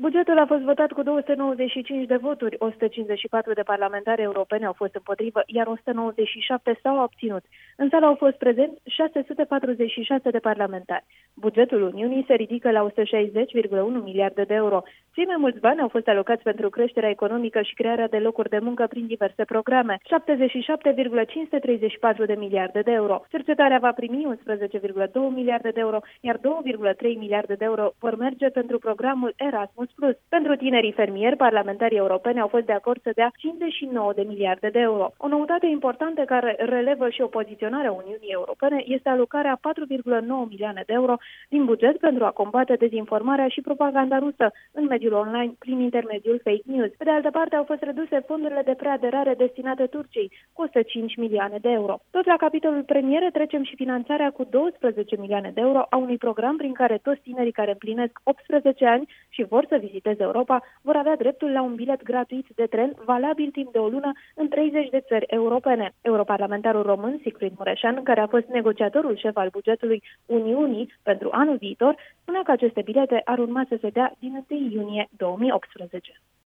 Bugetul a fost votat cu 295 de voturi, 154 de parlamentari europeni au fost împotrivă, iar 197 s-au abținut. În sală au fost prezenți 646 de parlamentari. Bugetul Uniunii se ridică la 160,1 miliarde de euro. Cei mai mulți bani au fost alocați pentru creșterea economică și crearea de locuri de muncă prin diverse programe, 77,534 de miliarde de euro. Cercetarea va primi 11,2 miliarde de euro, iar 2,3 miliarde de euro vor merge pentru programul Erasmus+. Pentru tinerii fermieri, parlamentarii europeni au fost de acord să dea 59 de miliarde de euro. O noutate importantă care relevă și o poziționare a Uniunii Europene este alocarea 4,9 milioane de euro din buget pentru a combate dezinformarea și propaganda rusă în mediul online prin intermediul fake news. Pe de altă parte, au fost reduse fondurile de preaderare destinate Turciei cu 105 milioane de euro. Tot la capitolul premiere trecem și finanțarea cu 12 milioane de euro a unui program prin care toți tinerii care împlinesc 18 ani și vor să viziteze Europa vor avea dreptul la un bilet gratuit de tren valabil timp de o lună în 30 de țări europene. Europarlamentarul român Sigfrid Mureșan, care a fost negociatorul șef al bugetului Uniunii pentru anul viitor, spunea că aceste bilete ar urma să se dea din 1 iunie 2018.